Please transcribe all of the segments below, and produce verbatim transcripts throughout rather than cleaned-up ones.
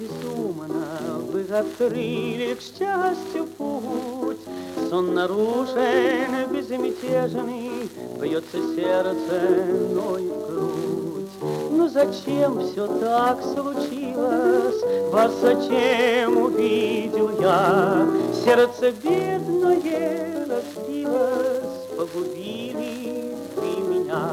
безумно вы открыли к счастью путь. Сон нарушен, безмятежный, бьется сердце, ноет грудь. Ну зачем все так случилось? Вас зачем увидел я? Сердце бедное разбилось, погубили вы меня.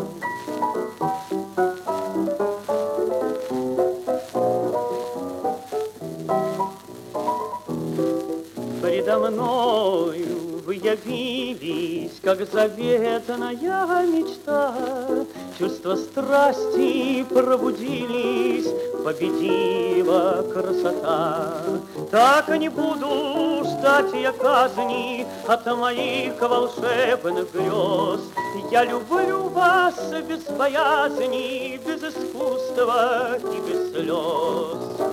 Предо мною вы явились, как заветная мечта. Чувства страсти пробудились, победила красота. Так не буду ждать я казни от моих волшебных грез. Я люблю вас без боязни, без искусства и без слез.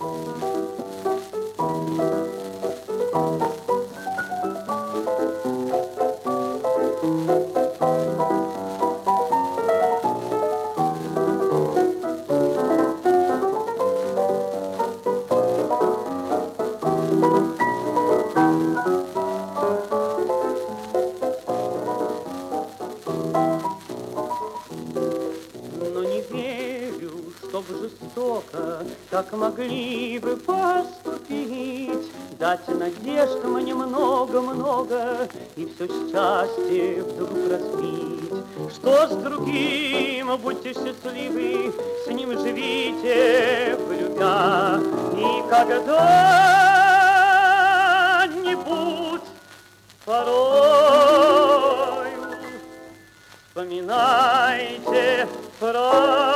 Но не верю, чтоб жестоко так могли вы поступить, дать надежд мне много-много и все счастье вдруг разбить. Что с другим, будьте счастливы, с ним живите, полюбя, и когда-нибудь порою вспоминайте про